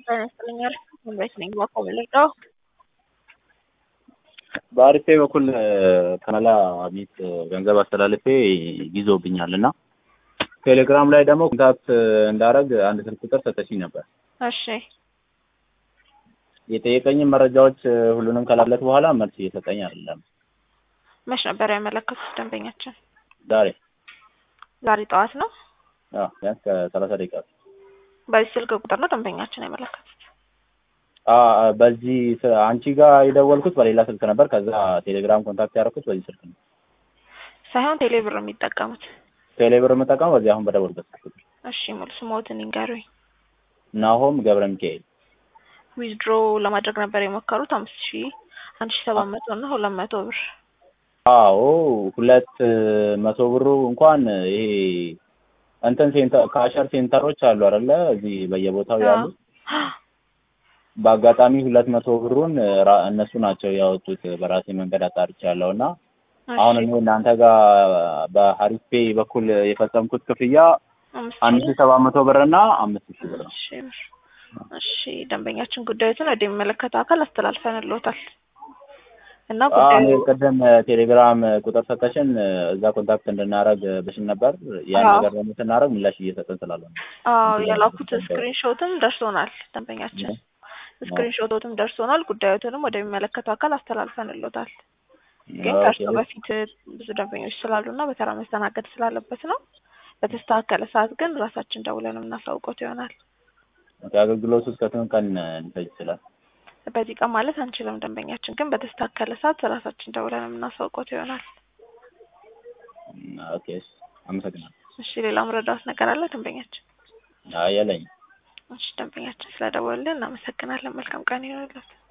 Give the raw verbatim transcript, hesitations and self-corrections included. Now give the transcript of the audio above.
ይመስለኛል እንዴት ነኝ ማቆምልቀው በአሪፌ በኩል ከነላ ቤት ገንዘብ አስተላልፌ ይዞብኛልና ቴሌግራም ላይ ደግሞ ኮንታክት እንዳረግ አንድ ስልክ ቁጥር ሰጠችኝ ነበር። እሺ የጠየቀኝ መረጃዎች ሁሉንም ከላለት በኋላ መልስ እየሰጠኝ አይደለም። መች ነበር ያመለከቱት ደንበኛችን? ዛሬ ዛሬ ጠዋት ነው? አዎ ያን ከሰላሳ ደቂቃ በዚህ ስልክ ቁጥር ነው ደንበኛችን ያመለከቱት? አ በዚህ አንቺ ጋር የደወልኩት በሌላ ስልክ ነበር። ከዛ ቴሌግራም ኮንታክት ያደረኩት በዚህ ስልክ ነው። ሳይሆን ቴሌብር የሚጠቀሙት? ቴሌብር የምጠቀመው በዚህ አሁን በደወልኩት ስልክ። እሺ ሙሉ ስሞትን ይንገሩኝ። ናሆም ገብረ ሚካኤል። ዊዝድሮ ለማድረግ ነበር የሞከሩት አምስት ሺህ አንድ ሺህ ሰባት መቶ እና ሁለት መቶ ብር። አዎ ሁለት መቶ ብሩ እንኳን ይሄ እንትን ሴንተር ካሸር ሴንተሮች አሉ አይደለ? እዚህ በየቦታው ያሉ በአጋጣሚ ሁለት መቶ ብሩን እነሱ ናቸው ያወጡት። በራሴ መንገድ አጣርቻለሁና አሁን እኔ እናንተ ጋር በሀሪፍ ፔይ በኩል የፈጸምኩት ክፍያ አንድ ሺህ ሰባት መቶ ብር እና አምስት ሺህ ብር ነው። እሺ ደንበኛችን ጉዳዩን ወደሚመለከተው አካል አስተላልፈንልዎታል እና ጉዳዩ ቀደም ቴሌግራም ቁጥር ሰጠሽን እዛ ኮንታክት እንድናረግ ብሽን ነበር። ያን ነገር ደግሞ ስናረግ ምላሽ እየሰጠን ስላለ ነው። አዎ የላኩት ስክሪንሾትም ደርሶናል። ደንበኛችን ስክሪንሾቶትም ደርሶናል። ጉዳዩንም ወደሚመለከተው አካል አስተላልፈንልዎታል። ግን ከእርሶ በፊት ብዙ ደንበኞች ስላሉና በተራ መስተናገድ ስላለበት ነው። በተስተካከለ ሰዓት ግን ራሳችን ደውለን እናሳውቆት ይሆናል። አገልግሎቱ እስከ ስንት ቀን ሊፈጅ ይችላል? በዚህ ቀን ማለት አንችልም። ደንበኛችን ግን በተስተካከለ ሰዓት ራሳችን ደውለን እናሳውቆት ይሆናል። ኦኬ አመሰግናለሁ። እሺ ሌላ ምረዳት ነገር አለ ደንበኛችን? አይ የለኝም። እሺ ደንበኛችን ስለደወልን እናመሰግናለን። መልካም ቀን ይሁንልዎት።